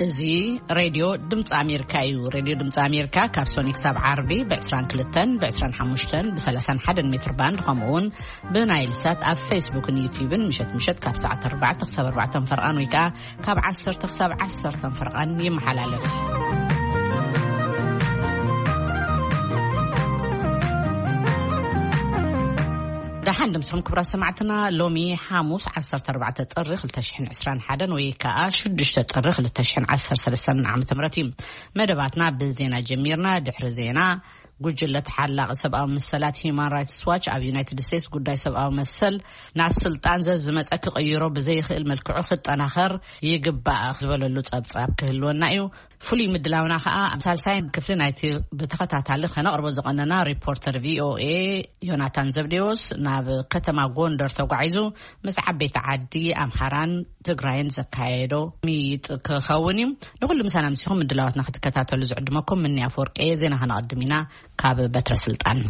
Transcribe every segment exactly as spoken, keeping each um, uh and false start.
زي راديو دمص أمريكا يو راديو دمص أمريكا كابسونيك سبع عربي بعشرين كلتن بعشرين حمشتن بسلسان حدا متر باند خمون بنايل سات أب فيسبوك نيوتيوب مشت مشت كاب ساعة أربعة تخسب أربعة فرقان ويكا كاب عشر تخسب عشر فرقان يمحلالف دحين دمسهم كبرى سمعتنا لومي حاموس عصر تربعة تطرخ لتشحن عسران حدا ويكا شدش تطرخ لتشحن عصر سلسان عام تمرتيم مدباتنا بالزينة جميرنا دحر زينة قجلت حلق سبقاو مسلات هيمان رايتس واتش أو يونايتد ستيتس قداي سبقاو مسل ناس سلطان زمت أكي قيرو بزي خيل ملكعو خط أناخر يقبع زبال اللو تصاب تصاب كهلو نايو فولي مدلاونا خاء أمثال ساين كفلين ايتي بتخطها تعلق هنا أربو زغننا ريبورتر في او اي يوناتان زبديوس ناب كتما قوندر توقعيزو مسعب بيت عدي أمحران تقراين زكايدو ميت كخوني نقول مسانا مسيخو مدلاواتنا خد كتاتو اللي زعدمكم مني أفورك اي زينا هنا قدمينا كاب بتر سلطان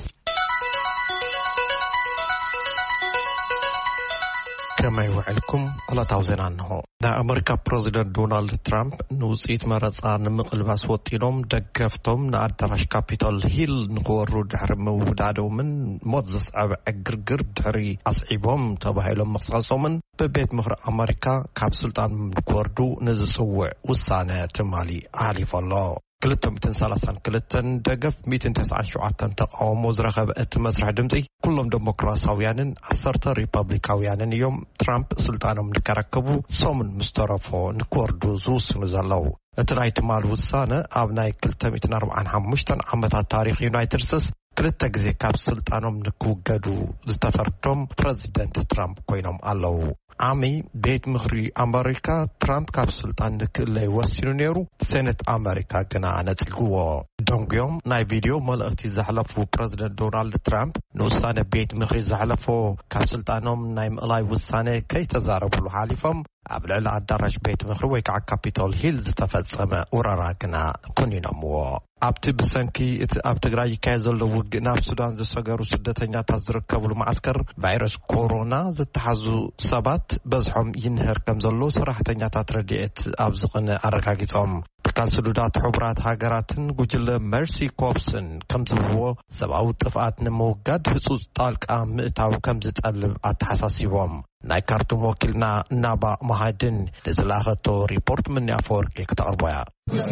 كما يوعدكم على توزينا أنه دا أمريكا بريزيدنت دونالد ترامب نوصيت مرزا نمقلباس وطيلهم دقفتهم نأدرش كابيتال هيل نغورو دحر مودادو من موزس أب أقرقر دحري أصعيبهم تباهيلهم مخصصهم ببيت مهر أمريكا كاب سلطان نكوردو نزسوع وصانة تمالي أهلي فالله كلتم تنسالسان كلتن دقف ميتين تسعة شعاتن تقاوم وزرخب اتمسرح دمزي كلهم ديمقراطيين عصرت ريبابليكاويان يوم ترامب سلطانهم نكركبو صومن مسترفو نكوردو زوس نزلو اتناي تمال وصانة ابناي كلتم ميتين أربعة حمشتن عمتا تاريخ يونايتد ستيتس كلتا غزي كاب سلطانهم نكوغدو زتفردهم بريزيدنت ترامب كوينهم ألو عامي بيت مخري أمريكا ترامب كاب سلطان نكالي وسينو نيرو سنة أمريكا كنا نتلقوا دونغيوم ناي فيديو ملأتي زحلفو بريزيدنت دونالد ترامب نوصانة بيت مخري زحلفو كاب سلطانهم ناي مقلاي وصانة كي تزاربوا حالفهم قبل على الدرج بيت مخري ويكع كابيتول هيلز تفتصم وراراكنا كونينمو أبتي بسنكي أبتغراي كازل وقنا في السودان زساقروا سدتين تزركبوا المعسكر فيروس كورونا زتحزو سبات بزحهم ينهر كمزلو صراحة تترديت أبزغن أرقاقيتهم تكال سدودات حبرات هاقراتن قجل ميرسي كوبسن كمزلو سبعو طفقات نموقد حسوس طالق آم مئتاو كمزت ألب أتحساسيوهم ناي كارتون وكلنا نابا مهادن لزلاغتو ريبورت من يافور كتقربويا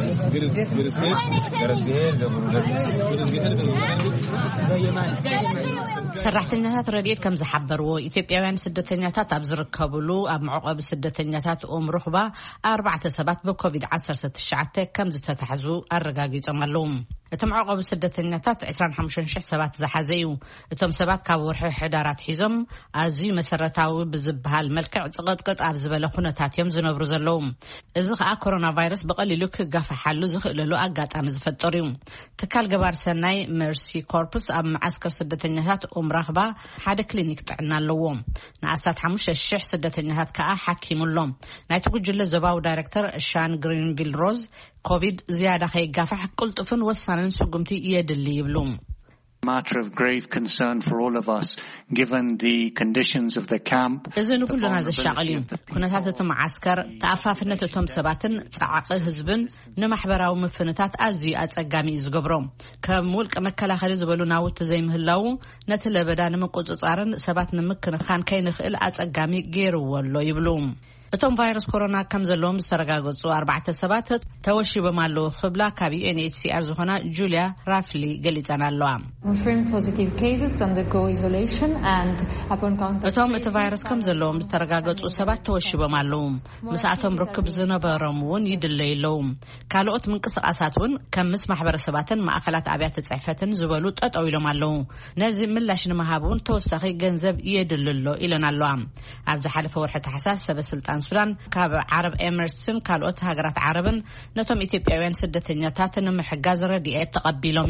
سرحتنيات رديت كم زحبروا إثيوبياوያን ስደተኛታት ኣብ ዝርከብሉ ኣብ معقب ስደተኛታት ኦም ርኽባ أربعة سبات بكوفيد عشرة تسعة كم ዝተታሕዙ ኣረጋጊጾም ኣለዉ እቶም معقب ስደተኛታት عشرين وخمسة شح سبات ዝሓዘዩ እቶም ሰባት ካብ ወርሒ ሕዳራት ሒዞም ኣዝዩ መሰረታዊ ብዝብሃል መልክዕ ጽቕጥቅጥ ኣብ ዝበለ ኩነታት እዮም ዝነብሩ ዘለዉ እዚ ከዓ ኮሮና ቫይረስ በቀሊሉ ክጋፋሓሉ ዝኽእለሉ ኣጋጣሚ ዝፈጠሩ እዩ ትካል ገባር ሰናይ መርሲ ኮርፕስ ኣብ ማዓስከር ስደተኛታት ኦም ረኽባ ሓደ ክሊኒክ ጥዕና ኣለዎ ንኣሳት خمسة شح ስደተኛታት ከዓ ሓኪሙሎም ናይቲ ጉጅለ ዘባው ዳይሬክተር ሻን ግሪንቪል ሮዝ ኮቪድ ዝያዳ ከይጋፋሕ ቁልጥፍን ወሳንን ስጉምቲ የድሊ ይብሉም matter of grave concern for all of us given the conditions of the camp إذن كلنا زشاقلين كنتات تم عسكر تأفافنة تم سباتن تعاقل حزبن نمحبراو مفنتات أزي أتسقامي إزقبروم كمولك مكلا خليز بلو ناوت زي مهلاو نتل بدان مقوز أصارن سبات نمكن خان كي نخيل أتسقامي غيرو والو يبلوم እቶም ቫይረስ ኮሮና ከም ዘለዎም ዝተረጋገጹ أربعة ሰባት ተወሺ በማለው خبلا ካቢ ኤን ኤች ሲ አር ዝኾና ጁሊያ ራፍሊ ገሊጻና ኣለዋ confirmed positive cases undergo isolation and upon contact እቶም እቲ ቫይረስ ከም ዘለዎም ዝተረጋገጹ ሰባት ተወሺ በማለው ምስኣቶም ርክብ ዝነበሮምውን ይድለይለው ካልኦት ምንቅስቃሳትን ከምስ ማሕበረሰባትን ማእከላት ኣብያተ ጽሕፈትን ዝበሉ ጠጠው ኢሎም ኣለው ነዚ ምላሽ ንመሃቡን ተወሳኺ ገንዘብ ይድልሎ ኢለን ኣለዋ ኣብ ዝሓለፈ ወርሒ ታሕሳስ ሰበስልጣን ሱዳን ካብ ዓረብ ኤምሬትስን ካልኦት ሃገራት ዓረብን ነቶም ኢትዮጵያውያን ስደተኛታት ንምሕጋዝ ረድኤት ተቐቢሎም እዮም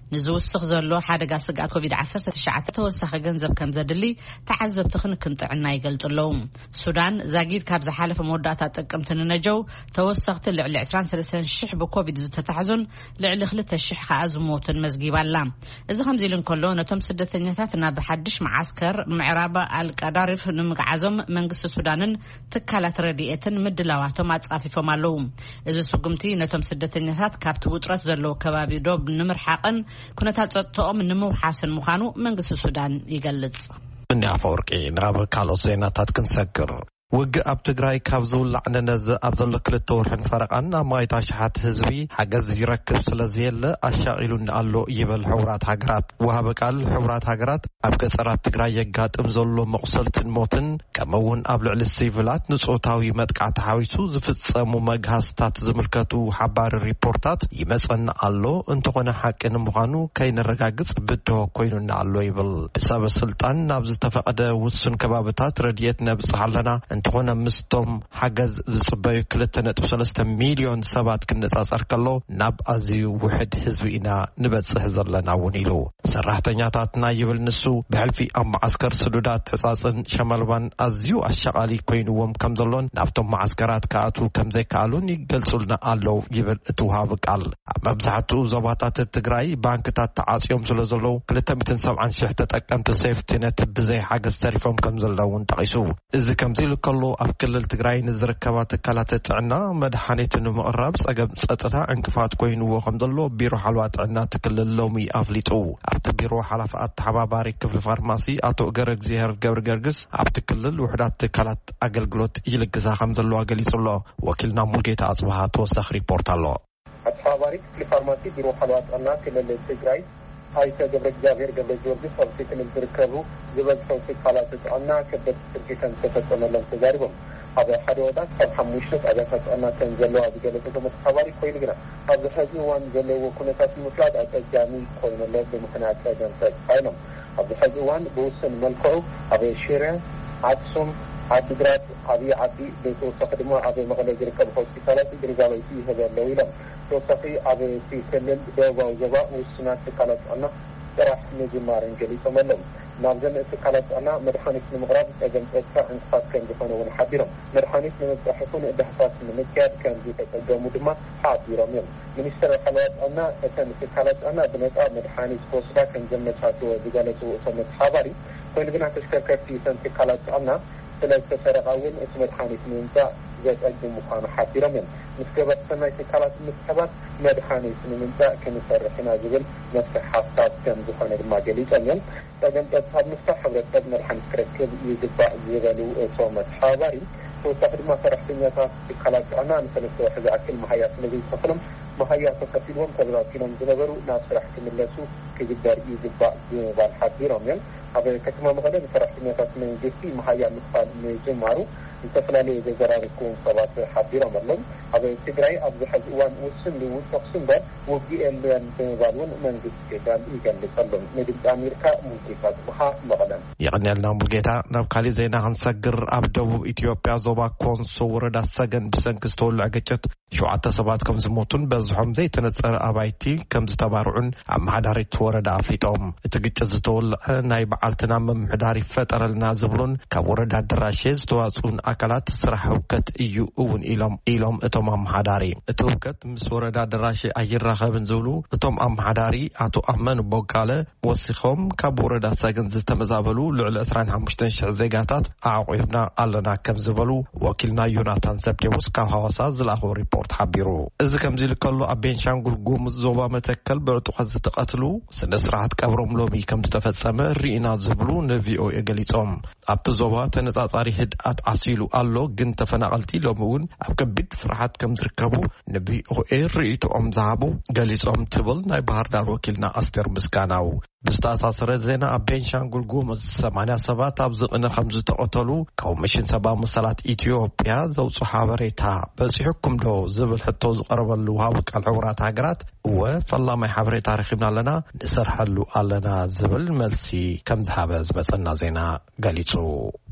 ንዝውስኽ ዘሎ ሓደጋ ስጋት ኮቪድ ዓሰርተ ትሽዓተ ተወሳኺ ገንዘብ ከም ዘድሊ ተዓዘብቲ ክንክንጥዕና ይገልጽለው ሱዳን ዛጊድ ካብ ዝሓለፈ መወዳእታ ጥቅምቲ ንነጀው ተወሳኽቲ ልዕሊ عشرين وثلاثين ሽሕ ብኮቪድ ዝተታሕዙን ልዕሊ ክልተ ሽሕ ከዓ ዝሞቱን መዝጊባላ እዚ ከምዚ ኢሉ እንከሎ ነቶም ስደተኛታት ናብ ሓድሽ ማዓስከር ምዕራብ አልቀዳሪፍ ንምግዓዞም መንግስቲ ሱዳንን ትካላት ረድኤትን ምድላዋቶም አጻፊፎም ኣለው እዚ ስጉምቲ ነቶም ስደተኛታት ካብቲ ውጥረት ዘለዎ ከባቢ ዶብ ንምርሓቅን ኩነታት ጸጥታኦም ንምውሓስን ምዃኑ መንግስቲ ሱዳን ይገልጽ እኛ ፈወርቂ ናብ ካልኦት ዜናታት ክንሰግር ውግ ኣብ ትግራይ ካብ ዝውላዕ ነነዝ ኣብ ዘሎ ክልተ ወርሕን ፈረቓን ኣብ ማይታ ሸሓት ህዝቢ ሓገዝ ይረክብ ስለዝየለ ኣሻቒሉን ኣሎ ይብል ሕብራት ሃገራት ወሃበ ቃል ሕብራት ሃገራት ኣብ ገጠራት ትግራይ የጋጥም ዘሎ መቁሰልትን ሞትን ከምኡውን ኣብ ልዕሊ ሲቪላት ንጾታዊ መጥቃዕቲ ሓዊሱ ዝፍጸሙ መግሃስታት ዝምልከቱ ሓባሪ ሪፖርታት ይመጽና ኣሎ እንተኾነ ሓቂ ንምዃኑ ከይንረጋግጽ ብድሆ ኮይኑና ኣሎ ይብል ብሰበ ስልጣን ናብ ዝተፈቐደ ውሱን ከባቢታት ረድኤት ነብጽሕ ኣለና እንተኾነ ምስቶም ሓገዝ ዝጽበዩ ክልተ ነጥቢ ሰለስተ ሚልዮን ሰባት ክንነጻጸር ከሎ ናብ ኣዝዩ ውሕድ ህዝቢ ኢና ንበጽሕ ዘለና እውን ኢሉ ሰራሕተኛታትና ይብል ንሱ ብሕልፊ ኣብ ማዓስከር ስዱዳት ሕጻጽን ሸመልባን ኣዝዩ ኣሸቓሊ ኮይኑዎም ከም ዘሎን ናብቶም ማዓስከራት ከኣቱ ከም ዘይከኣሉን ይገልጹልና ኣለው ይብል እቲ ውሃብ ቃል ኣብ መብዛሕትኡ ዞባታት ትግራይ ባንክታት ተዓጽዮም ስለ ዘለው ክልተ ሚእትን ሰብዓን ሽሕ ተጠቀምቲ ሴፍቲነት ብዘይ ሓገዝ ተሪፎም ከም ዘለውን ጠቒሱ እዚ ከምዚ ኢሉ ከሎ ኣብ ክልል ትግራይ ንዝርከባ ትካላት ጥዕና መድሓኒት ንምቕራብ ጸገም ጸጥታ እንቅፋት ኮይኑዎ ከም ዘሎ ቢሮ ሓልዋ ጥዕና ትክልል ሎሚ ኣፍሊጡ ኣብቲ ቢሮ ሓላፊ ኣተሓባባሪ ክፍሊ ፋርማሲ ኣቶ ገረ እግዚአብሔር ገብረ ገርግስ ኣብቲ ክልል ውሕዳት ትካላት ኣገልግሎት ይልግሳ ከም ዘለዋ ገሊጹሎ ወኪልና ሙልጌታ ኣጽባሃ ተወሳኺ ሪፖርት ኣሎ ኣተሓባባሪ ክፍሊ ፋርማሲ ቢሮ ሓልዋ ጥዕና ክልል ትግራይ አይተ ገብረ እግዚአብሔር ገብረ ጊዮርጊስ ኣብ ክልል ዝርከቡ ዝበዝሑ ትካላት ጥዕና ከበድቲ ድርጊት ተፈጸመሎም ተዛሪቦም ኣብ ሓደ ወዳት ካብ ሓሙሽተ ጣብያታት ጥዕና ከም ዘለዋ ዝገለጸቶም ኣተሓባባሪ ኮይኑ ግና ኣብ ሕዚ እዋን ዘለዎ ኩነታት ምፍላጥ ኣጸጋሚ ኮይኑሎ ብምኽንያት ጸገም ተጻኢሎም ኣብ ሕዚ እዋን ብውስን መልክዑ ኣብ ሽረ ኣክሱም ዓዲግራት ዓብዪ ዓዲ ብተወሳኺ ድማ ኣብ መቐለ ዝርከቡ ሆስፒታላት ግልጋሎት ይህቡ ኣለው ኢሎም ተወሳኺ ኣብ ክልል ደቡባዊ ዞባ ውስናት ትካላት ጥዕና ጥራሕ ምጅማርን ገሊፆም ኣለው ናብዘን ትካላት ጥዕና መድሓኒት ንምቕራብ ጸገም ጸጥታ እንቅፋት ከም ዝኾነ እውን ሓቢሮም መድሓኒት ንምብጻሕ ይኹን ዳህሳስ ንምክያድ ከም ዝተጸገሙ ድማ ሓቢሮም እዮም ሚኒስትር ሓልዋ ጥዕና እተን ትካላት ጥዕና ብነጻ መድሓኒት ክወስዳ ከም ዘመቻችዎ ዝገለጹ እቶም ተሓባሪ ኮይኑ ግና ተሽከርከርቲ እተን ትካላት ጥዕና ስለተሰረቐ እውን እቲ መድሓኒት ንምምጻእ ዘጸግም ምዃኑ ሓቢሮም እዮም ምስ ገበርቲ ሰናይ ትካላት ምትሕባት መድሓኒት ንምምጻእ ክንሰርሕ ኢና ዝብል መፍትሒ ሓሳብ ከም ዝኾነ ድማ ገሊፆም እዮም ጸገም ጸጥታ ምፍታሕ ሕብረተሰብ መድሓኒት ክረክብ ይግባእ ዝበሉ እቶም ተሓባሪ ተወሳኺ ድማ ሰራሕተኛታት ትካላት ጥዕና ንሰለስተ ወርሒ ዝኣክል መሃያ ስለዘይተኸሎም መሃያ ተኸፊልዎም ተበታቲኖም ዝነበሩ ናብ ስራሕ ክምለሱ ክግበር ይግባእ ዝብል ሓቢሮም እዮም ኣብ ከተማ መቐለ ሰራሕተኛታት መንግስቲ መሃያ ምክፋል ምጅማሩ ዝተፈላለዩ ዘዘራርኩ ሰባት ሓቢሮም ኣለው ኣብ ትግራይ ኣብ ዝሕዚ እዋን ውስን ልውጥቕስ እምበር ውግእ የለን ብምባል እውን መንግስቲ ፌደራል ይገልጽ ኣሎ ንድምፂ ኣሜሪካ ሙልጌታ ጽብሃ መቐለ ይቕኒልና ሙልጌታ ናብ ካሊእ ዜና ክንሰግር ኣብ ደቡብ ኢትዮጵያ ዞባ ኮንሶ ወረዳ ሰገን ብሰንኪ ዝተወልዐ ግጭት ሸውዓተ ሰባት ከም ዝሞቱን በዝሖም ዘይተነፀረ ኣባይቲ ከም ዝተባርዑን ኣመሓዳሪት ወረዳ ኣፍሊጦም እቲ ግጭት ዝተወልዐ ናይ በዓልትና መምሕዳር ይፈጠረልና ዝብሉን ካብ ወረዳ ደራሼ ዝተዋፅኡን ኣካላት ስራሕ ህውከት እዩ እውን ኢሎም ኢሎም እቶም ኣመሓዳሪ እቲ ህውከት ምስ ወረዳ ደራሼ ኣይራኸብን ዝብሉ እቶም ኣመሓዳሪ ኣቶ ኣመን ቦጋለ ወሲኾም ካብ ወረዳ ሰገን ዝተመዛበሉ ልዕሊ عشرين وخمسة شح ዜጋታት ኣዕቂብና ኣለና ከም ዝበሉ ወኪልና ዮናታን ዘብዴዎስ ካብ ሐዋሳ ዝላኸ ሪፖርት ሓቢሩ እዚ ከምዚ ልከሎ ኣብ ቤንሻንጉል ጉሙዝ ዞባ መተከል ብዕጡቕ ዝተቀትሉ ስነ ስርዓት ቀብሮም ሎሚ ከም ዝተፈጸመ ሪኢና ዝብሉ ንቪኦኤ ገሊጾም ኣብቲ ዞባ ተነጻጻሪ ህድኣት ዓሲሉ ኣሎ ግን ተፈናቀልቲ ሎሚ እውን ኣብ ከቢድ ፍርሃት ከም ዝርከቡ ንቪኦኤ ሪኢቶኦም ዝሃቡ ገሊጾም ትብል ናይ ባህር ዳር ወኪልና ኣስቴር ምስጋናው ብዝተኣሳሰረ ዜና ኣብ ቤንሻንጉል ጉሙዝ ሰማንያ ሰባት ኣብ ዝቕነ ከም ዝተቀተሉ ኮሚሽን ሰብኣዊ መሰላት ኢትዮጵያ ዘውፅኡ ሓበሬታ በፂሕኩም ዶ ዝብል ሕቶ ዝቀረበሉ ውሃብ ቃል ሕብራት ሃገራት እወ ፈላማይ ሓበሬታ ረኺብና ኣለና ንሰርሐሉ ኣለና ዝብል መልሲ ከም ዝሃበ ዝመፀና ዜና ገሊጹ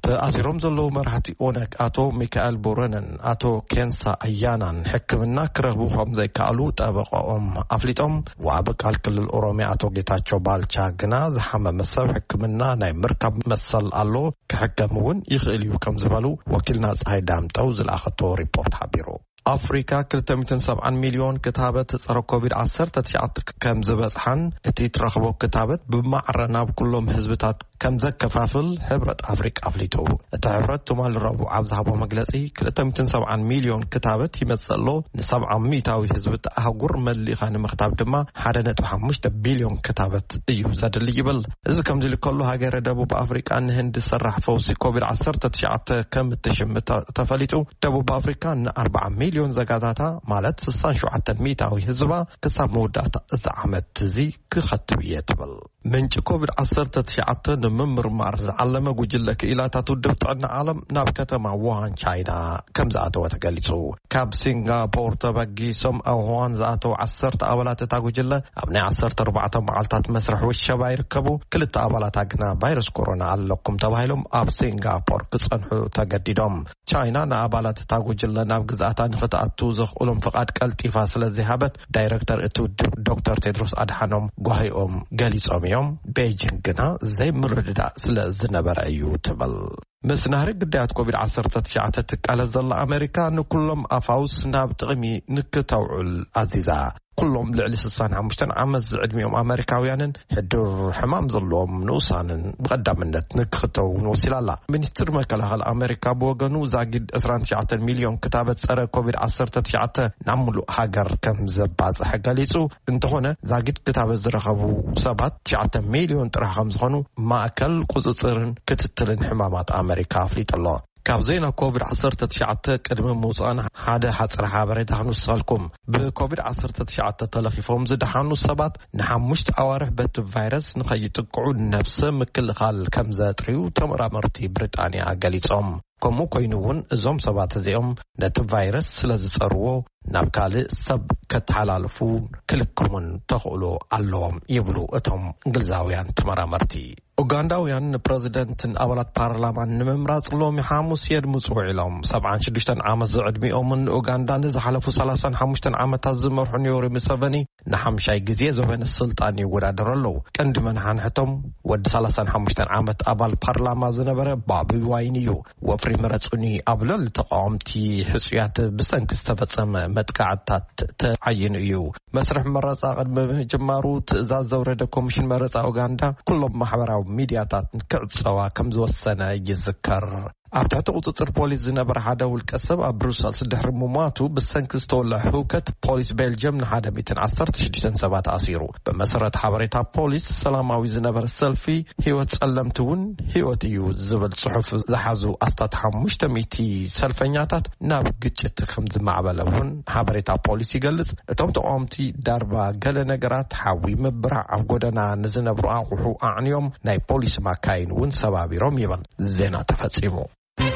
تأثيرهم زلوا مرحتي أونك أتو ميكائيل بورنن أتو كينسا أيانان حكمنا كرهبوهم زي كالو تابقهم أفليتهم وعبقال كل الأورومي أتو جيتاتشو بالشا جناز حما مساب حكمنا ناي مركب مسل ألو كحكمون يخيليو كم زبالو وكلنا صايدام توزل أخطو ريبورت حبيرو أفريقيا كلتميتن سبعان مليون كتابة تصرف كوفيد عشرة تشعت كم زبطحن اتي ترخبو كتابة بمعرنا بكلهم حزبتات كم زك كفافل حبرة أفريقيا أفليتو اتعبرت تمال الرابو عبزهابو مجلسي كلتميتن سبعان مليون كتابة يمثلو نسبعة ميتاوي حزبت أهجر ملي خان مختاب دما حدنت وحمشت بليون كتابة ايو زاد اللي يبل إذا كم زي كله هاجر دبو بأفريقيا أن هند سرح فوزي كوفيد عشرة تشعت كم التشم تفليتو دبو بأفريقيا أن أربعة مليون زكاتها مالت سسان شو عتن ميتاوي حزبا كسب مودات زعمت زي كختبيت بل من كوفيد عشرة تشعت نممر مارز علم وجلك إلى تتودب عنا عالم نابكة مع وان تشاينا كم زاتو تقليسو كاب سنغافور تبقي سم أو هوان زاتو عصرت أولات تاقو جلة أبني عصرت أربعة معلتات مسرح والشبا يركبوا كل التأولات أقنا فيروس كورونا علقكم تبايلهم أب سنغافور كسنحو تقديدهم تشاينا نابالات تاقو جلة ناب قزاتان فتأتو زخ أولم فقاد كالتفا سلزيهابت دايركتر اتو دكتور تيدروس أدحانهم قهيهم قليسهم يوم بيجنقنا زي مرددا سلزنبر أيو تبل مس نهرق قديات كوفيد عشرة تشعت تقال زل أمريكا أنه كلهم أفاوس ناب تغمي نكتوع العزيزة كلهم لعلي سلسان عمشتن عمز عدميهم أمريكاويانا حدور حمام ظلهم نوصانا بقدام النت نكختو نوصل الله منستر مكالها الأمريكا بوغنو زاقد أسران تشعت المليون كتابة سارة كوفيد عشرة تشعت نعملو حاجر كم زباز حقاليسو انت هنا زاقد كتابة زرخبو سبات تشعت مليون ترحم زخنو ما أكل قصصرن كتتلن حمامات أمريكا فليت الله كابزينا كوفيد عشرة تشعت قدم موصان حدا حصر حبريت حنو سالكم بكوفيد عشرة تشعت تلخيفهم زد حنو سبات نحمشت أوارح بت فيروس نخيتقعود نفس مكل خال كم زاتريو تمرامرتي بريطانيا قاليتهم كمو كوينون زوم سبات زيهم نت فيروس سلازصرو نابكال سب كتحلالفو كلكمون تخولو اللهم يبلو اتهم انجلزاويان تمرامرتي أوغنداويان بريزيدنت أولاد بارلمان نممراز لومي حاموس يدمزو علم سبعان شدشتن عام زعدمي أومن أوغندا نزحلفو سلاسان حمشتن عام تزمر حنيوري مسافني نحم شاي جزية زوين السلطان يورادرلو كند من حانحتم ود سلاسان حمشتن عام أبال بارلمان زنبرة بابي واينيو وفري مرتسوني أبلل تقامتي حسيات بسنك استفتصم متقعدات تعين إيو مسرح مرسا قد مجمارو تزاز زورد كومشن مرسا أوغندا كلهم محبراو ميدياتات كعصوا كم زوسنا يذكر أبتعت قطر بوليس زنبر حدا والكسب أبروسال سدحر مماتو بالسنكس تولى حوكت بوليس بيلجيم نحدا ميتن عصرت شدشتن سبات عصيرو بمسرة حبريتها بوليس سلاماوي زنبر السلفي هيوت سلمتون هيوت يو زبل صحف زحزو أسطات حموش تميتي سلفنياتات ناب قتشت خمز معبلون حبريتها بوليس يقلس اتوم تقومتي داربا قل نقرات حاوي مبرع عقودنا نزنبر آقوحو أعنيوم ناي بوليس ما كاين ون سبابي روميبان زينا تفتسيمو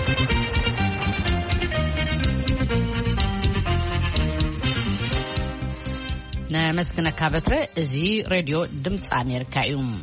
نمسكنا كابترة زي راديو دمت أمريكا يوم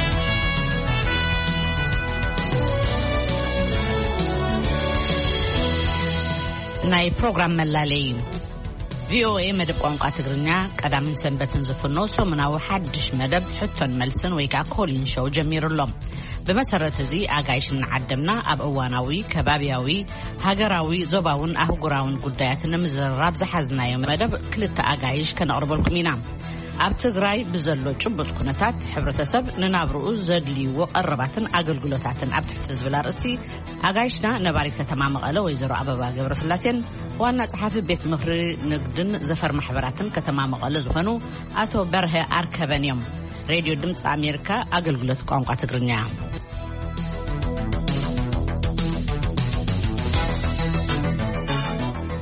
ناي بروغرام ملالي في او اي مدب قنقا تقرنيا قدام سنبتن زفنو سومناو حدش مدب حتن ملسن ويكا كولين شو جمير اللوم بمسرة زي آقايشن عدمنا أب أواناوي كبابياوي هاقراوي زوباون أهوغراون قدايات نمزراب زحزنا يوم مدب كلتا آقايش كان أربالكم ينام أب تقراي بزلو جنبت كونتات حبرتسب ننابرؤو زدلي وقرباتن أقل قلوتاتن أب تحت زبلا رأسي آقايشنا نبارك تمام غالو ويزرو أبابا قبر سلاسين وانا صحافي بيت مخري نقدن زفر محبراتن كتمام غالو زفنو أتو بره أركبن يوم راديو دمت أمريكا أقل قلوت قوانقا تقرنيا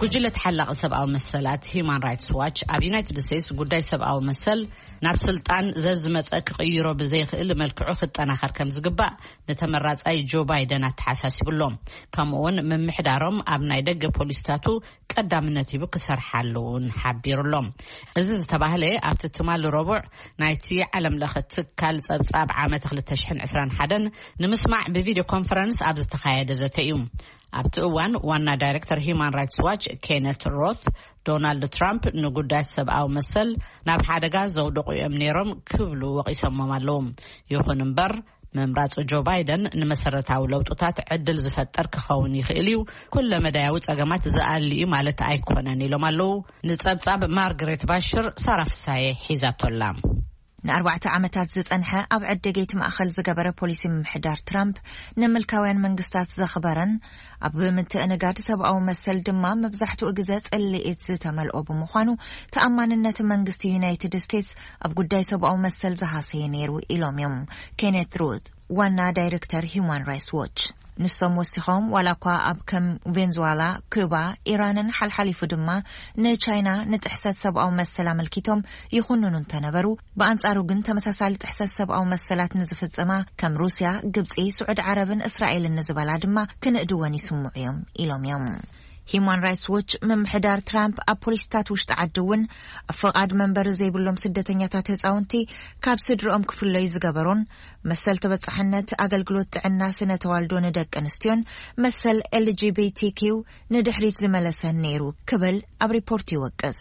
ጉጅለት ሓላቕ ሰብኣዊ መሰላት Human Rights Watch ኣብ ዩናይትድ ስቴትስ ጉዳይ ሰብኣዊ መሰል ናብ ስልጣን ዘዝመፀ ክቕይሮ ብዘይኽእል መልክዑ ክጠናኸር ከም ዝግባእ ነተመራጻይ ጆ ባይደን ኣተሓሳሲብሎም ከምኡውን ምምሕዳሮም ኣብ ናይ ደገ ፖሊስታቱ ቀዳምነት ሂቡ ክሰርሓሉን ሓቢሩሎም እዚ ዝተባህለ ኣብቲ ትማል ረቡዕ ናይቲ ዓለም ለኸ ትካል ጸብጻብ ዓመት ሁለት ሺህ عشرين وواحد ንምስማዕ ብቪዲዮ ኮንፈረንስ ኣብ ዝተኻየደ ዘተ እዩ ኣብቲ እዋን ዋና ዳይሬክተር Human Rights Watch ኬነት ሮት ዶናልድ ትራምፕ ንጉዳይ ሰብኣዊ መሰል ናብ ሓደጋ ዘውድቁ እዮም ነይሮም ክብሉ ወቂሶሞም ኣለዉ ይኹን እምበር መምራጽ ጆ ባይደን ንመሰረታዊ ለውጥታት ዕድል ዝፈጠር ክኸውን ይኽእል እዩ ኩለ መዳያዊ ጸገማት ዝኣልዩ ማለት ኣይኮነን ኢሎም ኣለዉ ንጸብጻብ ማርግሬት ባሽር ሳራፍሳዬ ሒዛቶላ ንኣርባዕተ ዓመታት ዝጸንሐ ኣብ ዕድጌት ማእኸል ዝገበረ ፖሊሲ ምምሕዳር ትራምፕ ንመልካውያን መንግስታት ዘኽበረን ኣብ ምትእንጋድ ሰብኣዊ መሰል ድማ መብዛሕትኡ ግዜ ጽልኢት ዝተመልኦ ብምዃኑ ተኣማንነት መንግስቲ ዩናይትድ ስቴትስ ኣብ ጉዳይ ሰብኣዊ መሰል ዝሃሰየ ነይሩ ኢሎም እዮም ኬነት ሩት ዋና ዳይሬክተር Human Rights Watch ንሶም ወሲኾም ዋላኳ ኣብ ከም ቬንዙዌላ ኩባ ኢራንን ሓልሓሊፉ ድማ ንቻይና ንጥሕሰት ሰብኣዊ መሰል ኣመልኪቶም ይኹንኑን ተነበሩ በኣንጻሩ ግን ተመሳሳሊ ጥሕሰት ሰብኣዊ መሰላት ንዝፍጽማ ከም ሩስያ ግብፂ ስዑድ ዓረብን እስራኤልን ንዝበላ ድማ ክንእድወን ይስምዑ እዮም ኢሎም እዮም Human Rights Watch ምምሕዳር ትራምፕ ኣብ ፖሊስታት ውሽጢ ዓድውን ኣፈቓድ መንበር ዘይብሎም ስደተኛታት ህፃውንቲ ካብ ስድሮኦም ክፍለዩ ዝገበሩን መሰል ተበጻሕነት ኣገልግሎት ጥዕና ስነ ተዋልዶ ንደቂ ኣንስትዮን መሰል L G B T Q ንድሕሪት ዝመለሰን ነይሩ ክብል ኣብ ሪፖርት ይወቅስ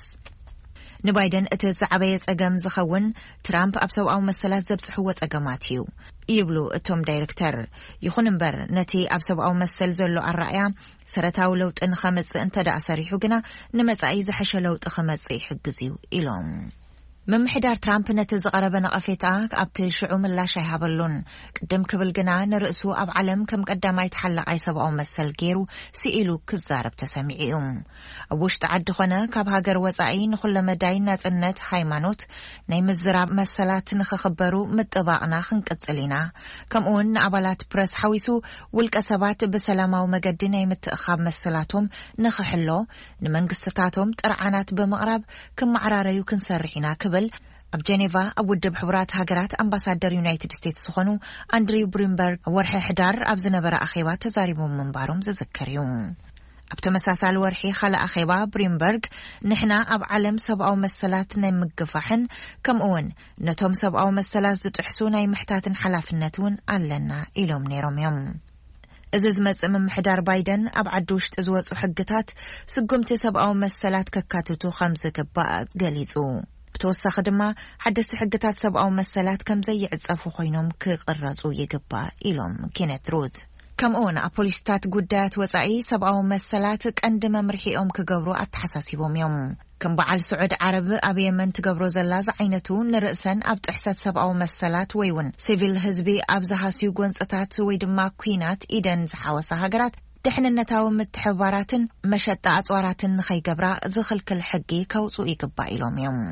ንባይደን እቲ ዝዓበየ ጸገም ዝኸውን ትራምፕ ኣብ ሰብኣዊ መሰላት ዘብጽሕዎ ጸገማት እዩ ይብሉ እቶም ዳይሬክተር ይኹን እምበር ነቲ ኣብ ሰብኣዊ መሰል ዘሎ ኣረኣያ ሰረታዊ ለውጢ ንኸመጽእ እንተደኣ ሰሪሑ ግና ንመጻኢ ዝሐሸ ለውጢ ኸመጽእ ይሕግዝ እዩ ኢሎም ምምሕዳር ትራምፕ ነቲ ዝቐረበ ነቐፌታ ኣብቲ ሽዑ ምላሽ ኣይሃበሉን ቅድም ክብል ግና ንርእሱ ኣብ ዓለም ከም ቀዳማይ ተሓላቓይ ሰብኣዊ መሰል ገይሩ ሲኢሉ ክዛረብ ተሰሚዑ እዩ ኣብ ውሽጢ ዓዲ ኾነ ካብ ሃገር ወጻኢ ንኹለ መዳይ ናጽነት ሃይማኖት ናይ ምዝራብ መሰላት ንኽኽበሩ ምጥባቕና ክንቅጽል ኢና ከምኡውን ንኣባላት ፕረስ ሓዊሱ ውልቀ ሰባት ብሰላማዊ መገዲ ናይ ምትእኻብ መሰላቶም ንኽሕሎ ንመንግስትታቶም ጥርዓናት ብምቕራብ ክመዕራረዩ ክንሰርሕ ኢና ክብል ኣብ ጄኔቫ ኣብ ውድብ ሕቡራት ሃገራት ኣምባሳደር ዩናይትድ ስቴትስ ዝኾኑ አንድሪው ብሪምበርግ ወርሒ ሕዳር ኣብ ዝነበረ ኣኼባ ተዛሪቦም ምንባሮም ዝዝከር እዩ ኣብ ተመሳሳሊ ወርሒ ካልእ ኣኼባ ብሪምበርግ ንሕና ኣብ ዓለም ሰብኣዊ መሰላት ናይ ምግፋሕን ከምኡውን ነቶም ሰብኣዊ መሰላት ዝጥሕሱ ናይ ምሕታትን ሓላፍነት እውን ኣለና ኢሎም ነይሮም እዮም እዚ ዝመጽእ ምምሕዳር ባይደን ኣብ ዓዲ ውሽጢ ዝወፁ ሕግታት ስጉምቲ ሰብኣዊ መሰላት ከካትቱ ከም ዝግባእ ገሊጹ ብተወሳኺ ድማ ሓደስቲ ሕግታት ሰብኣዊ መሰላት ከም ዘይዕጸፉ ኮይኖም ክቕረጹ ይግባእ ኢሎም ኬነት ሩት ከምኡውን ኣብ ፖሊስታት ጉዳያት ወጻኢ ሰብኣዊ መሰላት ቀንዲ መምርሒኦም ክገብሩ ኣተሓሳሲቦም እዮም ከም በዓል ስዑድ ዓረብ ኣብ የመን ትገብሮ ዘላ ዝዓይነቱ ንርእሰን ኣብ ጥሕሰት ሰብኣዊ መሰላት ወይ እውን ሲቪል ህዝቢ ኣብ ዝሃስዩ ጎንፅታት ወይ ድማ ኩናት ኢደን ዝሓወሰ ሃገራት ድሕንነታዊ ምትሕብባራትን መሸጣ ኣጽዋራትን ንኸይገብራ ዝኽልክል ሕጊ ከውፅኡ ይግባእ ኢሎም እዮም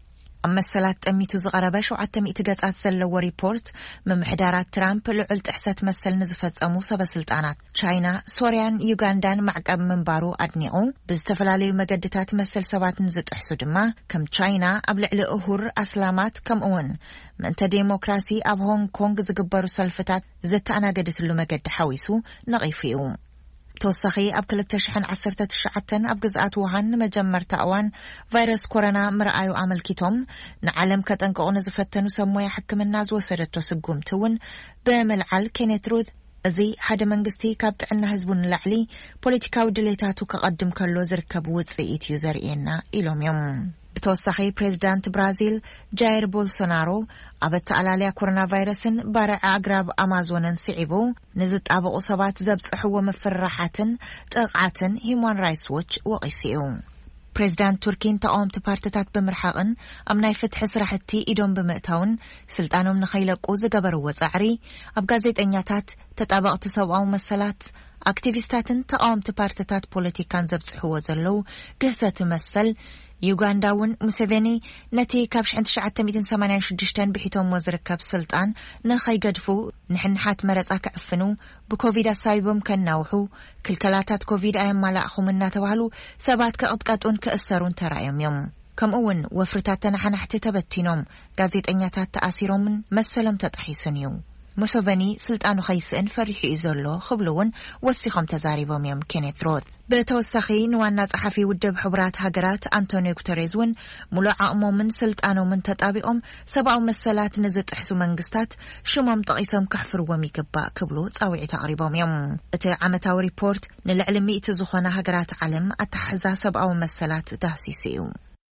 ኣብ መሰላት ጠሚቱ ዝቐረበ ሸውዓተ ሚእቲ ገጻት ዘለዎ ሪፖርት ምምሕዳራት ትራምፕ ልዑል ጥሕሰት መሰል ንዝፈጸሙ ሰበስልጣናት ቻይና ሶርያን ዩጋንዳን ማዕቀብ ምንባሩ ኣድኒቑ ብዝተፈላለዩ መገድታት መሰል ሰባት ንዝጥሕሱ ድማ ከም ቻይና ኣብ ልዕሊ እሁር ኣስላማት ከምኡውን ምእንተ ዴሞክራሲ ኣብ ሆንግ ኮንግ ዝግበሩ ሰልፍታት ዘተኣናገድትሉ መገዲ ሓዊሱ ነቒፉ እዩ ተወሳኺ ኣብ ሁለት ሺህ ዓሰርተ ትሽዓተ ኣብ ግዝኣት ውሃን መጀመርታ እዋን ቫይረስ ኮሮና ምርኣዩ ኣመልኪቶም ንዓለም ከጠንቅቑ ንዝፈተኑ ሰብ ሞያ ሕክምና ዝወሰደቶ ስጉምቲ እውን ብምልዓል ኬነት ሩት እዚ ሓደ መንግስቲ ካብ ጥዕና ህዝቡ ንላዕሊ ፖለቲካዊ ድሌታቱ ከቐድም ከሎ ዝርከብ ውፅኢት እዩ ዘርእየና ኢሎም እዮም ብተወሳኺ ፕሬዚዳንት ብራዚል ጃይር ቦልሶናሮ ኣብ ተኣላለያ ኮሮና ቫይረስን ባርዕ ኣግራብ ኣማዞንን ስዒቡ ንዝጣበቑ ሰባት ዘብፅሕዎ ምፍራሓትን ጥቕዓትን Human Rights Watch ወቒሱ እዩ ፕሬዚዳንት ቱርኪን ተቃወምቲ ፓርቲታት ብምርሓቕን ኣብ ናይ ፍትሒ ስራሕቲ ኢዶም ብምእታውን ስልጣኖም ንኸይለቁ ዝገበርዎ ጻዕሪ ኣብ ጋዜጠኛታት ተጣበቕቲ ሰብኣዊ መሰላት አክቲቪስታትን ተቃወምቲ ፓርቲታት ፖለቲካን ዘብጽሕዎ ዘለው ገሰት መሰል ዩጋንዳውን ሙሴቬኒ ነቲ ካብ ሸሕን ትሽዓተ ሰማንያን ሽዱሽተ ብሒቶም ወዝርከብ ስልጣን ንኸይገድፉ ንሕንሓት መረጻ ከዕፍኑ ብኮቪድ አሳይቦም ከናውሑ ክልከላታት ኮቪድ ኣየማላእኹም እናተባህሉ ሰባት ከቕጥቀጡን ከእሰሩን ተራእዮም እዮም ከምኡውን ወፍርታት ተናሓናሕቲ ተበቲኖም ጋዜጠኛታት ተኣሲሮምን መሰሎም ተጣሒሱን እዩ ሙሴቬኒ ስልጣኑ ኸይስእን ፈሪሑ እዩ ዘሎ ክብሉውን ወሲኾም ተዛሪቦም እዮም ኬኔት ሮት በተወሳኺ ንዋና ጸሓፊ ውድብ ሕቡራት ሃገራት አንቶኒዮ ጉተሬዝ እውን ሙሉእ ዓቕሞምን ስልጣኖምን ተጣቢቖም ሰብኣዊ መሰላት ንዝጥሕሱ መንግስታት ሽሞም ጠቒሶም ከሕፍርዎም ይግባእ ክብሉ ጻውዒት ኣቕሪቦም እዮም እቲ ዓመታዊ ሪፖርት ንልዕሊ ሚእቲ ዝኾነ ሃገራት ዓለም ኣተሓሕዛ ሰብኣዊ መሰላት ዳሲሱ እዩ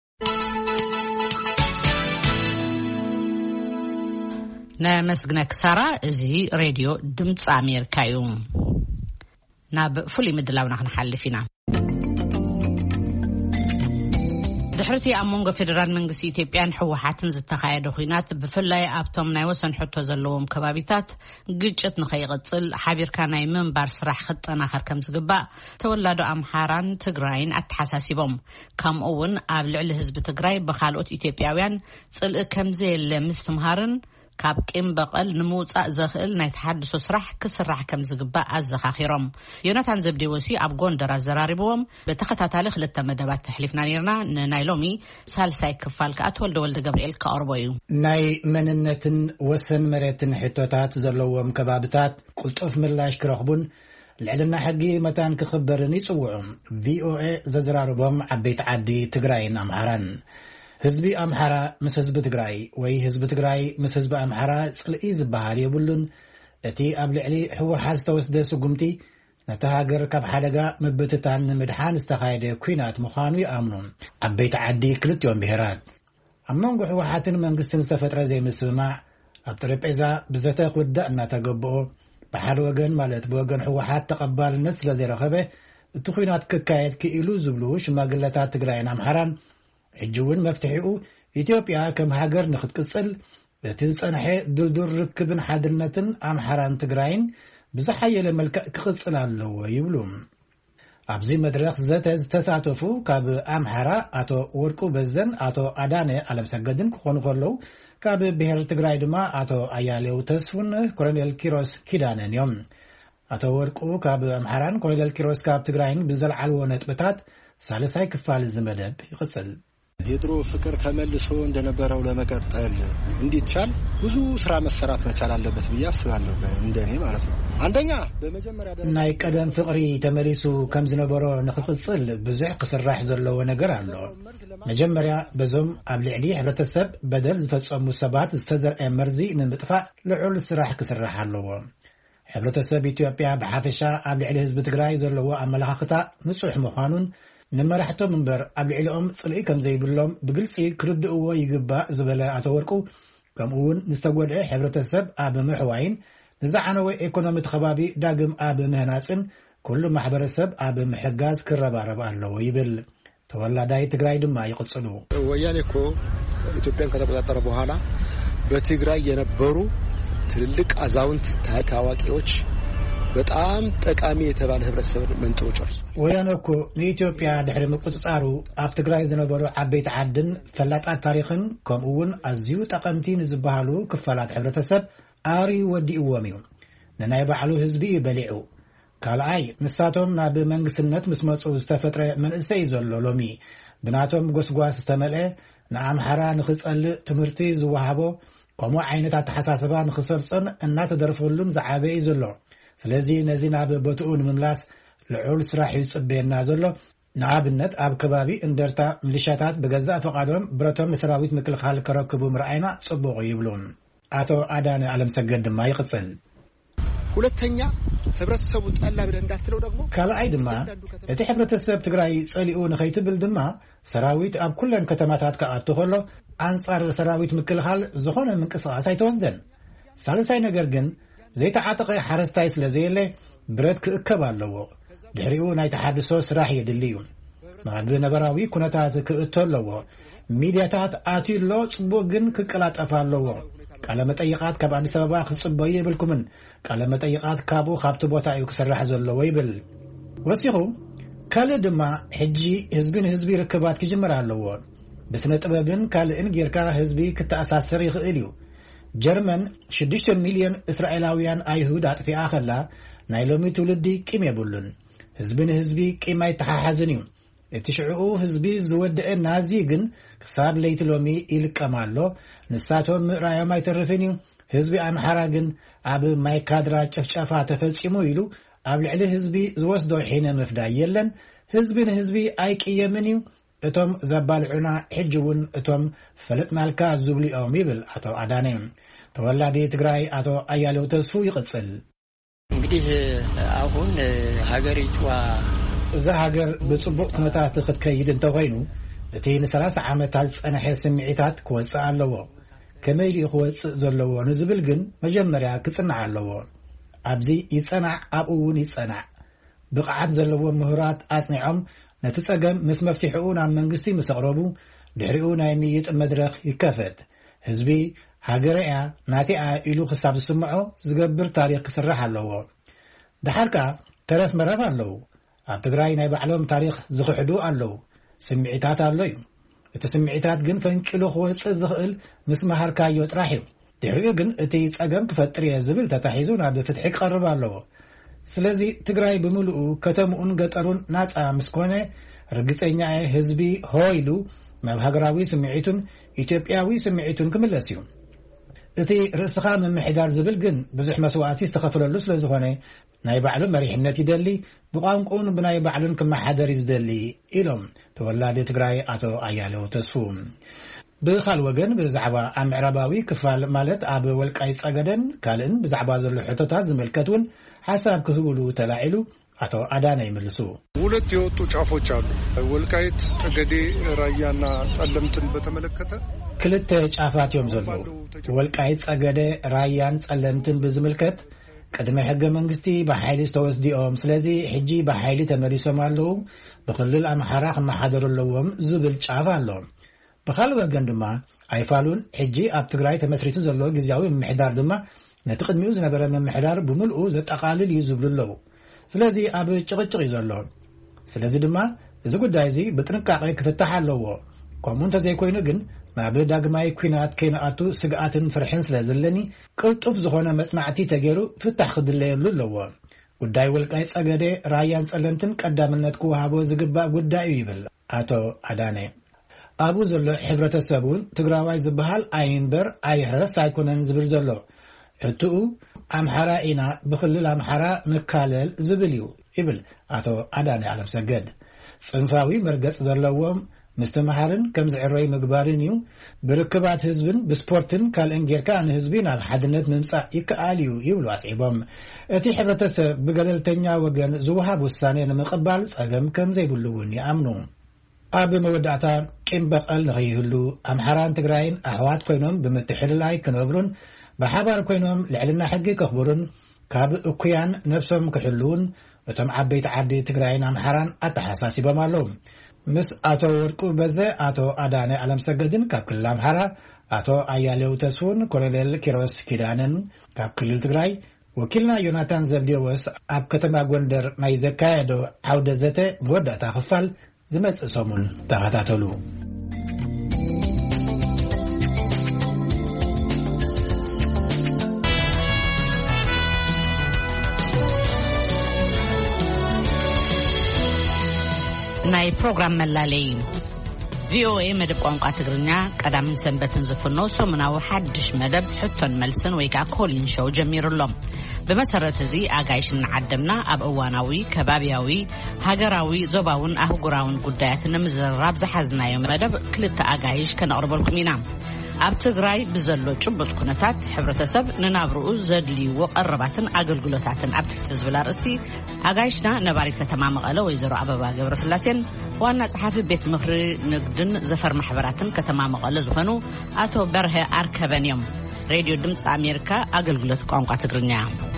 نمسجنا كسارة زي راديو دمت أمريكا يوم ناب فولي مدلاو نحن حل فينا دحرتي أمونغ فيدرال منغس إثيوبيان حوحاتن زتخايد خوينات بفلاي أبتم نايوسن حتى زلوهم كبابيتات قجت نخيغتصل حبير كاناي منبر سراح خطنا آخر كم زقباء تولادو أمحاران تقراين أتحساسيبهم كم أون أبلع لحزب تقراي بخالوت إثيوبياويان صل كم زي المستمهارن ካብ ቂም በቀል ንሙጻእ ዘኽእል ናይ ተሓድሶ ስራሕ ክስራሕ ከም ዝግባእ ኣዘኻኺሮም ዮናታን ዘብዴወሲ ኣብ ጎንደር ኣዘራሪቦም በተኸታታሊ ክልተ መደባት ተሕሊፍና ነርና ንናይ ሎሚ ሳልሳይ ክፋል ከኣትወልደ ወልደ ገብርኤል ከቕርቦ እዩ ናይ መንነትን ወሰን መሬትን ሕቶታት ዘለዎም ከባብታት ቁልጡፍ ምላሽ ክረኽቡን ልዕልና ሕጊ መታን ክኽበርን ይጽውዑ ቪኦኤ ዘዘራርቦም ዓበይቲ ዓዲ ትግራይን ኣምሓራን ህዝቢ ኣምሓራ ምስ ህዝቢ ትግራይ ወይ ህዝቢ ትግራይ ምስ ህዝቢ ኣምሓራ ጽልኢ ዝበሃል የብሉን እቲ ኣብ ልዕሊ ሕወሓት ዝተወስደ ስጉምቲ ነቲ ሃገር ካብ ሓደጋ ምብትታን ንምድሓን ዝተኻየደ ኩናት ምዃኑ ይኣምኑ ዓበይቲ ዓዲ ክልቲኦም ብሄራት ኣብ መንጎ ሕወሓትን መንግስትን ዝተፈጥረ ዘይምስምማዕ ኣብ ጠረጴዛ ብዘተ ክውዳእ እናተገብኦ ብሓደ ወገን ማለት ብወገን ሕወሓት ተቐባልነት ስለ ዘይረኸበ እቲ ኩናት ክካየድ ክኢሉ ዝብሉ ሽማግለታት ትግራይን ኣምሓራን ሕጅውን መፍትሒኡ ኢትዮጵያ ከም ሃገር ንኽትቅጽል እቲ ዝጸንሐ ድልዱል ርክብን ሓድነትን ኣምሓራን ትግራይን ብዝሓየለ መልክዕ ክቕጽል ኣለዎ ይብሉ ኣብዚ መድረኽ ዘተ ዝተሳተፉ ካብ ኣምሓራ ኣቶ ወርቁ በዘን ኣቶ ኣዳነ ኣለምሰገድን ክኾኑ ከለዉ ካብ ብሄር ትግራይ ድማ ኣቶ ኣያሌው ተስፉን ኮሎኔል ኪሮስ ኪዳነን እዮም ኣቶ ወርቁ ካብ ኣምሓራን ኮሎኔል ኪሮስ ካብ ትግራይን ብዘለዓልዎ ነጥብታት ሳልሳይ ክፋል ዝመደብ ይቕጽል የድሮ ፍቅር ተመልሶ እንደነበረው ለመቀጠል እንዲቻል ብዙ ስራ መሰራት መቻል አለበት ብዬ አስባለሁ እንደኔ ማለት ነው አንደኛ በመጀመሪያ ደረጃ ናይ ቀደም ፍቅሪ ተመልሶ ከም ዝነበረው ንኽቅጽል ብዙሕ ክስራሕ ዘለዎ ነገር አለ መጀመሪያ በዞም ኣብ ልዕሊ ሕብረተሰብ በደል ዝፈጸሙ ሰባት ዝተዘርአ መርዚ ንምጥፋእ ልዑል ስራሕ ክስራሕ ኣለዎ ሕብረተሰብ ኢትዮጵያ ብሓፈሻ ኣብ ልዕሊ ህዝቢ ትግራይ ዘለዎ ኣመለኻኽታ ንጹሕ ምዃኑን ንመራሕቶም እምበር ኣብ ልዕሊኦም ጽልኢ ከም ዘይብሎም ብግልጺ ክርድእዎ ይግባእ ዝበለ ኣቶ ወርቁ ከምኡውን ንዝተጎድአ ሕብረተሰብ ኣብ ምሕዋይን ንዝዓነወ ኢኮኖሚ ከባቢ ዳግም ኣብ ምህናጽን ኩሉ ማሕበረሰብ ኣብ ምሕጋዝ ክረባረብ ኣለዎ ይብል ተወላዳይ ትግራይ ድማ ይቕጽሉ ወያኔ እኮ ኢትዮጵያን ከተቆጣጠረ በኋላ በትግራይ የነበሩ ትልልቅ አዛውንት ታሪክ አዋቂዎች በጣም ጠቃሚ የተባለ ህብረተሰብ መንጥሮ ጨርሷል ወያኔ እኮ ለኢትዮጵያ ድሕሪ ምቁጽጻሩ ኣብ ትግራይ ዝነበሩ ዓበይቲ ዓድን ፈላጣት ታሪኽን ከምኡውን ኣዝዩ ጠቐምቲ ንዝበሃሉ ክፋላት ሕብረተሰብ ኣሪ ወዲእዎም እዩ ንናይ ባዕሉ ህዝቢ በሊዑ ካልኣይ ንሳቶም ናብ መንግስትነት ምስ መጹ ዝተፈጥረ መንእሰይ ዘሎ ሎሚ ብናቶም ጎስጓስ ዝተመልአ ንኣምሓራ ንኽጸልእ ትምህርቲ ዝወሃቦ ከምኡ ዓይነታት ተሓሳስባ ንኽሰርጽን እናተደርፈሉን ዝዓበየ ዘሎ ስለዚ ነዚ ናብ ቦትኡ ንምምላስ ልዑል ስራሕ ይጽበየና ዘሎ ንኣብነት ኣብ ከባቢ እንደርታ ምልሻታት ብገዛእ ፈቃዶም ብረቶም ሰራዊት ምክልኻል ከረክቡ ምርኣይና ጽቡቕ ይብሉ ኣቶ ኣዳነ ኣለምሰገድ ድማ ይቕጽል ሁለተኛ ህብረተሰቡ ጠላ ብለ እንዳትለው ደግሞ ካልኣይ ድማ እቲ ሕብረተሰብ ትግራይ ጸሊኡ ንኸይትብል ድማ ሰራዊት ኣብ ኩለን ከተማታት ከኣቱ ከሎ አንጻር ሰራዊት ምክልኻል ዝኾነ ምንቅስቓስ ኣይተወስደን ሳልሳይ ነገር ግን ዘይተዓጠቐ ሓረስታይ ስለ ዘየለ ብረት ክእከብ ኣለዎ ድሕሪኡ ናይ ተሓድሶ ስራሕ የድልዩ ናብ ነበራዊ ኩነታት ክእቶ ኣለዎ ሚድያታት ኣትዩሎ ጽቡቕ ግን ክቀላጠፍ ኣለዎ ቃለ መጠይቃት ካብ ኣዲስ አበባ ክጽበዩ ይብልኩምን ቃለ መጠይቃት ካብኡ ካብቲ ቦታ እዩ ክስራሕ ዘለዎ ይብል ወሲኹ ካልእ ድማ ሕጂ ህዝብን ህዝቢ ርክባት ክጅምር ኣለዎ ብስነ ጥበብን ካልእን ጌርካ ህዝቢ ክተኣሳሰር ይኽእል እዩ ጀርመን ሽዱሽተ ሚልዮን እስራኤላውያን ኣይሁድ ኣጥፊኣ ኸላ ናይ ሎሚ ትውልዲ ቂም የብሉን ህዝብን ህዝቢ ቂም ኣይተሓሓዝን እዩ እቲ ሽዑኡ ህዝቢ ዝወድአ ናዚ ግን ክሳብ ለይቲ ሎሚ ይልቀማሎ ንሳቶም ምእራዮም ኣይተርፍን እዩ ህዝቢ ኣምሓራ ግን ኣብ ማይካድራ ጨፍጨፋ ተፈጺሙ ኢሉ ኣብ ልዕሊ ህዝቢ ዝወስዶ ሒነ ምፍዳይ የለን ህዝብን ህዝቢ ኣይቅየምን እዩ እቶም ዘባልዑና ሕጂ እውን እቶም ፈለጥናልካ ዝብሉ እዮም ይብል አቶ አዳነ ተወላዲ ትግራይ አቶ አያሌው ተስፉ ይቀጽል እንግዲህ አሁን ሀገሪቷ እዛ ሀገር በጽቡቅ ኩነታት ክትከይድ እንተኮይኑ እቲ ን30 ዓመታት ጸንሐ ስምዒታት ክወጽእ ኣለዎ ከመይ ይኽወጽእ ዘለዎ ንዝብል ግን መጀመርያ ክጽናዕ ኣለዎ ኣብዚ ይጸናዕ ኣብኡን ይጸናዕ ብቕዓት ዘለዎ ምሁራት ኣጽኒዖም ነቲ ጸገም ምስ መፍትሒኡ ናብ መንግስቲ ምስቕረቡ ድሕሪኡ ናይ ምይጥ መድረኽ ይከፈት ህዝቢ ሃገርያ ናቲኣ ኢሉ ክሳብ ዝስምዖ ዝገብር ታሪኽ ክስራሕ ኣለዎ ድሓርካ ተረፍ መረፍ ኣለዉ ኣብ ትግራይ ናይ ባዕሎም ታሪኽ ዝኽሕዱ ኣለዉ ስምዒታት ኣሎ እዩ እቲ ስምዒታት ግን ፈንቂሉ ክወጽእ ዝኽእል ምስ መሃርካዮ ጥራሕ እዩ ድሕሪኡ ግን እቲ ጸገም ክፈጥር እየ ዝብል ተታሒዙ ናብ ፍትሒ ክቐርብ ኣለዎ ስለዚ ትግራይ ብምሉኡ ከተምኡን ገጠሩን ናጻ ምስኮነ ርግጸኛ ህዝቢ ሆይሉ ናብ ሃገራዊ ስምዒቱን ኢትዮጵያዊ ስምዒቱን ክምለስ እዩ እቲ ርእስኻ ምምሕዳር ዝብል ግን ብዙሕ መስዋዕቲ ዝተኸፈለሉ ስለ ዝኾነ ናይ ባዕሉ መሪሕነት ይደሊ ብቋንቋውን ብናይ ባዕሉን ክመሓደር ይዝደሊ ኢሎም ተወላዲ ትግራይ አቶ አያሌው ተስፉ ብኻል ወገን ብዛዕባ ምዕራባዊ ክፋል ማለት ኣብ ወልቃይት ጸገደን ካልእን ብዛዕባ ዘሎ ሕቶታት ዝምልከቱን ሐሳብ ክህብሉ ተላዒሉ አቶ አዳነ ይመልሱ ሁለት የወጡ ጫፎች አሉ ወልቃይት ጠገዴ ራያና ጸለምትን በተመለከተ ክልተ ጫፋት እዮም ዘለው ወልቃይት ጸገዴ ራያን ጸለምትን ብዝምልከት ቀድመ ሕገ መንግስቲ በኃይሊ ዝተወስዲኦም ስለዚ ሕጂ በኃይሊ ተመሪሶም ኣለዉ ብክልል ኣምሓራ ክመሓደረለዎም ዝብል ጫፍ ኣሎ ብኻል ወገን ድማ ኣይፋሉን ሕጂ ኣብ ትግራይ ተመስሪቱ ዘሎ ግዚያዊ ምምሕዳር ድማ ነቲ ቅድሚኡ ዝነበረ ምምሕዳር ብምልኡ ዘጠቃልል እዩ ዝብሉ ኣለዉ ስለዚ ኣብ ጭቕጭቕ እዩ ዘሎ ስለዚ ድማ እዚ ጉዳይ እዚ ብጥንቃቐ ክፍታሕ ኣለዎ ከምኡ እንተዘይኮይኑ ግን ናብ ዳግማይ ኩናት ከይነኣቱ ስግኣትን ፍርሕን ስለ ዘለኒ ቅልጡፍ ዝኾነ መጽናዕቲ ተገይሩ ፍታሕ ክድለየሉ ኣለዎ ጉዳይ ወልቃይት ጸገዴ ራያን ጸለምትን ቀዳምነት ክወሃቦ ዝግባእ ጉዳይ እዩ ይብል አቶ አዳነ ኣብኡ ዘሎ ሕብረተሰቡን ትግራዋይ ዝበሃል ኣይንበር ኣይሕረስ ኣይኮነን ዝብል ዘሎ ሕቱኡ ኣምሓራ ኢና ብክልል ኣምሓራ ንካለል ዝብል እዩ ይብል አቶ አዳነ ዓለም ሰገድ ጽንፋዊ መርገጽ ዘለዎም ምስተመሃርን ከም ዝዕረይ ምግባርን እዩ ብርክባት ህዝብን ብስፖርትን ካልእን ጌርካ ንህዝቢ ናብ ሓድነት ምምጻእ ይከኣል እዩ ይብሉ ኣስዒቦም እቲ ሕብረተሰብ ብገለልተኛ ወገን ዝውሃብ ውሳኔ ንምቕባል ጸገም ከም ዘይብሉ እውን ይኣምኑ ኣብ መወዳእታ ቂም በቐል ንኸይህሉ ኣምሓራን ትግራይን ኣሕዋት ኮይኖም ብምትሕልላይ ክነብሩን ብሓባር ኮይኖም ልዕልና ሕጊ ከኽብሩን ካብ እኩያን ነብሶም ክሕልውን እቶም ዓበይቲ ዓዲ ትግራይን ኣምሓራን ኣተሓሳሲቦም ኣለዉ ምስ አቶ ወርቁ በዘ አቶ አዳነ ዓለም ሰገድን ካብ ክልል ኣምሓራ አቶ አያሌው ተስፉን ኮሎኔል ኪሮስ ኪዳንን ካብ ክልል ትግራይ ወኪልና ዮናታን ዘብዴዎስ ኣብ ከተማ ጎንደር ናይ ዘካየዶ ዓውደ ዘተ መወዳእታ ክፋል ዝመጽእ ሰሙን ተኸታተሉ ናይ ፕሮግራም መላለይ ቪኦኤ መደብ ቋንቋ ትግርኛ ቀዳምን ሰንበትን ዝፍኖ ሰሙናዊ ሓድሽ መደብ ሕቶን መልስን ወይ ከዓ ኮሊን ሾው ጀሚሩሎም በመሰረት እዚ አጋይሽን ዓደምና ኣብ እዋናዊ ከባቢያዊ ሃገራዊ ዞባውን አህጉራውን ጉዳያትን ምዝራብ ዝሓዝናዮ መደብ ክልተ አጋይሽ ከነቅርበልኩም ኢና ኣብ ትግራይ ብዘሎ ጭቡጥ ኩነታት ሕብረተሰብ ንናብርኡ ዘድልይዎ ቀረባትን አገልግሎታትን ኣብ ትሕቲ ዝብል ኣርእስቲ አጋይሽና ነባሪት ከተማ መቐለ ወይዘሮ አበባ ገብረስላሴን ዋና ጸሓፊ ቤት ምክሪ ንግድን ዘፈር ማሕበራትን ከተማ መቐለ ዝኾኑ አቶ በርሀ አርከበን እዮም ሬድዮ ድምፂ አሜሪካ አገልግሎት ቋንቋ ትግርኛ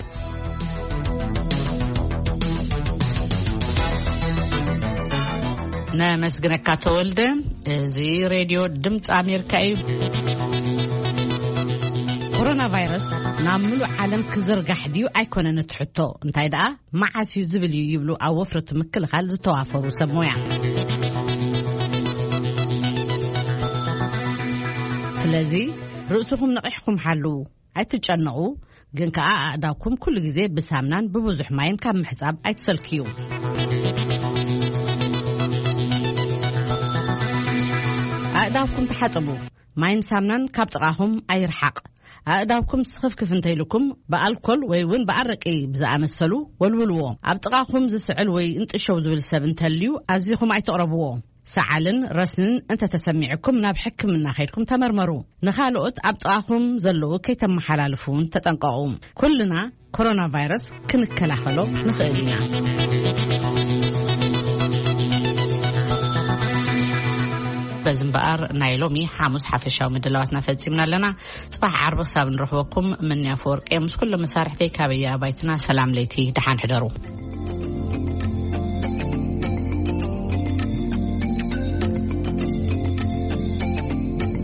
ነመስግነካ ተወልደ እዚ ሬድዮ ድምፂ አሜሪካ እዩ ኮሮና كورونا فيروس نعملو عالم كزرقح ديو أيكونا نتحطو انتاي دا معاسيو زبليو يبلو أو وفرة مكل خالز توافرو سمويا سلازي رؤسكم نقيحكم حلو أيتجنعو جن كا أداكم كل جزء بسامنان ببوزح ماين كام حساب أيتسلكيو أداكم تحطبو ماين سامنان كابتقاهم أيرحق أداكم سخف كيف انتيلكم بألكول ويون بعرقي بزعمسلو والولو أبتقاهم زسعل وي انت شوز بالسبن تليو أزيكم أيتقربوه سعلن رسن انت تسمعكم ناب حكم من ناخيركم تمرمروا نخالقت أبطاهم زلو كي تم حلالفون تتنقعوم كلنا كورونا فيروس كنكلاخلو نخيلنا بزنبقر نايلومي حاموس حافشاو مدلواتنا فدسيمنا لنا صباح عرب صاب نروحوكم من يافورق امس كل مسارح دي كابيا بايتنا سلام ليتي دحان حدرو